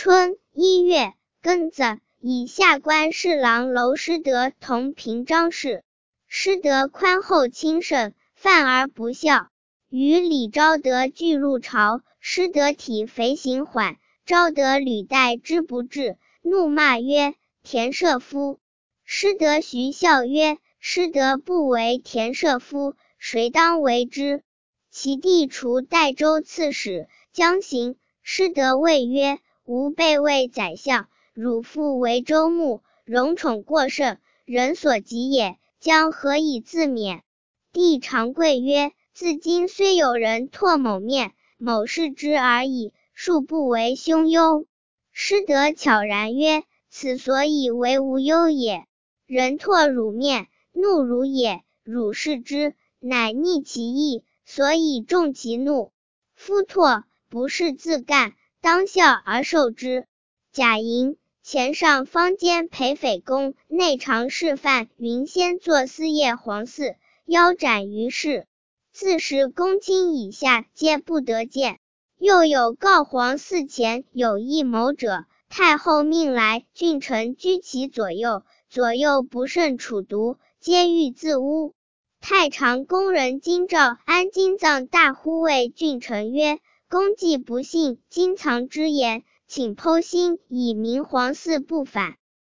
春1月庚子，以下官侍郎娄师德同平章事。师德宽厚亲慎，犯而不效。与李昭德俱入朝，师德体肥行缓，昭德屡待之不至，怒骂曰：田舍夫！师德徐笑曰：师德不为田舍夫，谁当为之？其弟除代州刺史，将行。师德谓曰：吾辈为宰相，汝父为州牧，荣宠过甚，人所及也，将何以自免？帝长贵曰：自今虽有人唾某面，某视之而已，庶不为凶忧。师德悄然曰：此所以为无忧也。人唾汝面，怒汝也，汝视之，乃逆其意，所以重其怒。夫唾不是自干，当笑而受之。贾谊前上坊间陪匪公，内常侍犯云仙作司业黄四，腰斩于市。自是公卿以下皆不得见。又有告黄四前有异谋者，太后命来，郡臣居其左右，左右不慎处毒，皆欲自污。太常宫人京兆安金藏大呼谓郡臣曰：公既不信今藏之言，请剖心以明黄四不反。